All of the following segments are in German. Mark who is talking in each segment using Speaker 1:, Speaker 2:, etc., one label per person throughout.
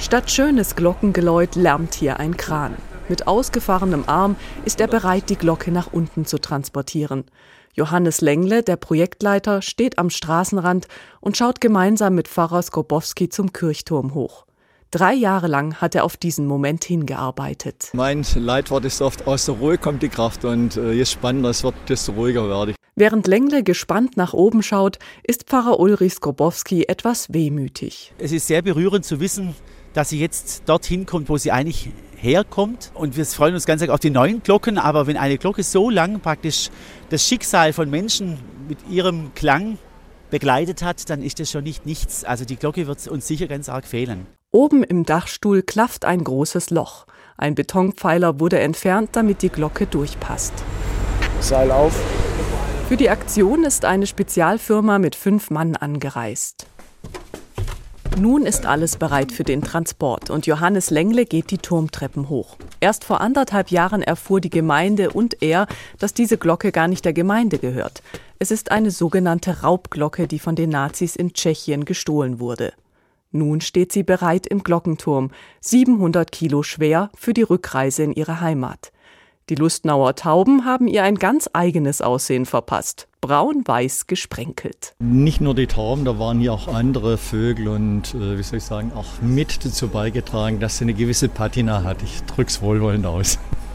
Speaker 1: Statt schönes Glockengeläut lärmt hier ein Kran. Mit ausgefahrenem Arm ist er bereit, die Glocke nach unten zu transportieren. Johannes Lengle, der Projektleiter, steht am Straßenrand und schaut gemeinsam mit Pfarrer Skobowski zum Kirchturm hoch. 3 Jahre lang hat er auf diesen Moment hingearbeitet.
Speaker 2: Mein Leitwort ist oft, aus der Ruhe kommt die Kraft und je spannender es wird, desto ruhiger werde ich.
Speaker 1: Während Lengle gespannt nach oben schaut, ist Pfarrer Ulrich Skobowski etwas wehmütig.
Speaker 3: Es ist sehr berührend zu wissen, dass sie jetzt dorthin kommt, wo sie eigentlich herkommt. Und wir freuen uns ganz arg auf die neuen Glocken. Aber wenn eine Glocke so lang praktisch das Schicksal von Menschen mit ihrem Klang begleitet hat, dann ist das schon nicht nichts. Also die Glocke wird uns sicher ganz arg fehlen.
Speaker 1: Oben im Dachstuhl klafft ein großes Loch. Ein Betonpfeiler wurde entfernt, damit die Glocke durchpasst.
Speaker 4: Seil auf.
Speaker 1: Für die Aktion ist eine Spezialfirma mit 5 Mann angereist. Nun ist alles bereit für den Transport und Johannes Lengle geht die Turmtreppen hoch. Erst vor 1,5 Jahren erfuhr die Gemeinde und er, dass diese Glocke gar nicht der Gemeinde gehört. Es ist eine sogenannte Raubglocke, die von den Nazis in Tschechien gestohlen wurde. Nun steht sie bereit im Glockenturm, 700 Kilo schwer, für die Rückreise in ihre Heimat. Die Lustnauer Tauben haben ihr ein ganz eigenes Aussehen verpasst. Braun-weiß gesprenkelt.
Speaker 2: Nicht nur die Tauben, da waren hier auch andere Vögel und auch mit dazu beigetragen, dass sie eine gewisse Patina hat. Ich drück's wohlwollend aus.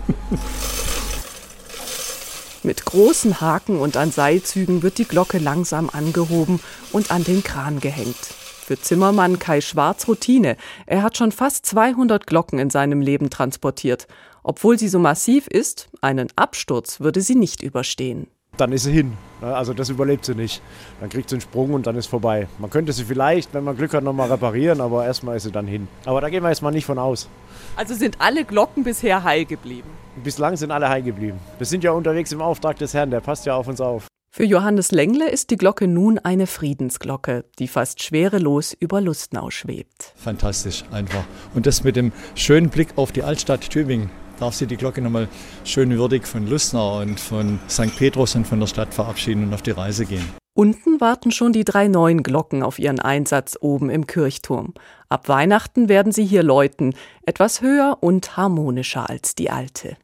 Speaker 1: Mit großen Haken und an Seilzügen wird die Glocke langsam angehoben und an den Kran gehängt. Für Zimmermann Kai Schwarz Routine. Er hat schon fast 200 Glocken in seinem Leben transportiert. Obwohl sie so massiv ist, einen Absturz würde sie nicht überstehen.
Speaker 4: Dann ist sie hin. Also das überlebt sie nicht. Dann kriegt sie einen Sprung und dann ist vorbei. Man könnte sie vielleicht, wenn man Glück hat, nochmal reparieren, aber erstmal ist sie dann hin. Aber da gehen wir jetzt mal nicht von aus.
Speaker 1: Also sind alle Glocken bisher heil geblieben?
Speaker 4: Bislang sind alle heil geblieben. Wir sind ja unterwegs im Auftrag des Herrn, der passt ja auf uns auf.
Speaker 1: Für Johannes Lengle ist die Glocke nun eine Friedensglocke, die fast schwerelos über Lustnau schwebt.
Speaker 2: Fantastisch, einfach. Und das mit dem schönen Blick auf die Altstadt Tübingen. Darf sie die Glocke nochmal schön würdig von Lustnau und von St. Petrus und von der Stadt verabschieden und auf die Reise gehen.
Speaker 1: Unten warten schon die 3 neuen Glocken auf ihren Einsatz oben im Kirchturm. Ab Weihnachten werden sie hier läuten, etwas höher und harmonischer als die alte.